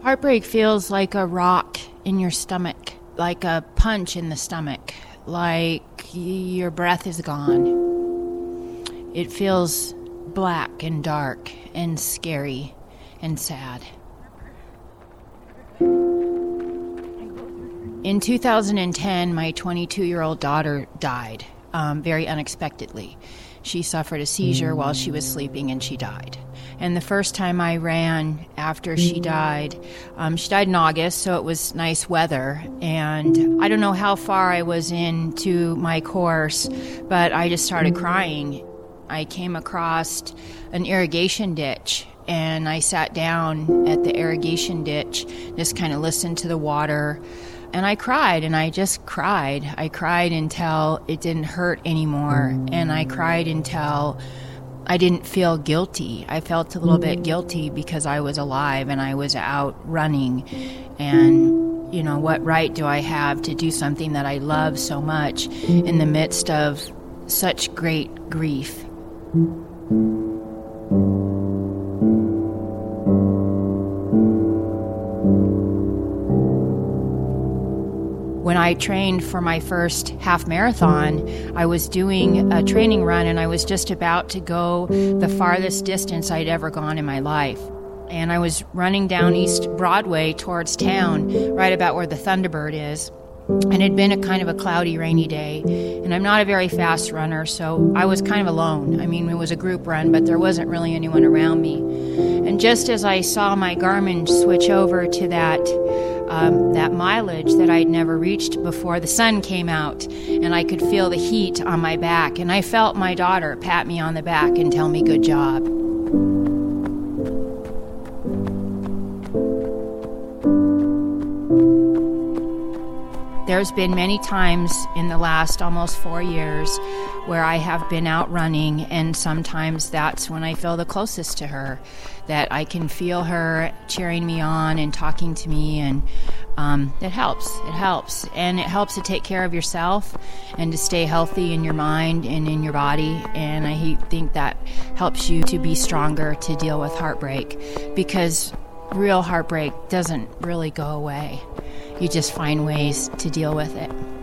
Heartbreak feels like a rock in your stomach, like a punch in the stomach, like your breath is gone. It feels black and dark and scary and sad. In 2010, my 22-year-old daughter died very unexpectedly. She suffered a seizure while she was sleeping and she died. And the first time I ran after she died in August, so it was nice weather. And I don't know how far I was into my course, but I just started crying. I came across an irrigation ditch, and I sat down at the irrigation ditch, just kind of listened to the water. And I cried, and I just cried. I cried until it didn't hurt anymore, and I cried until I didn't feel guilty. I felt a little bit guilty because I was alive and I was out running. And, you know, what right do I have to do something that I love so much in the midst of such great grief? When I trained for my first half marathon, I was doing a training run, and I was just about to go the farthest distance I'd ever gone in my life. And I was running down East Broadway towards town, right about where the Thunderbird is. And it had been a kind of a cloudy, rainy day. And I'm not a very fast runner, so I was kind of alone. I mean, it was a group run, but there wasn't really anyone around me. And just as I saw my Garmin switch over to that mileage that I'd never reached before, the sun came out, and I could feel the heat on my back. And I felt my daughter pat me on the back and tell me, "Good job." There's been many times in the last almost 4 years where I have been out running, and sometimes that's when I feel the closest to her, that I can feel her cheering me on and talking to me, and it helps. It helps. And it helps to take care of yourself and to stay healthy in your mind and in your body, and I think that helps you to be stronger to deal with heartbreak, because real heartbreak doesn't really go away. You just find ways to deal with it.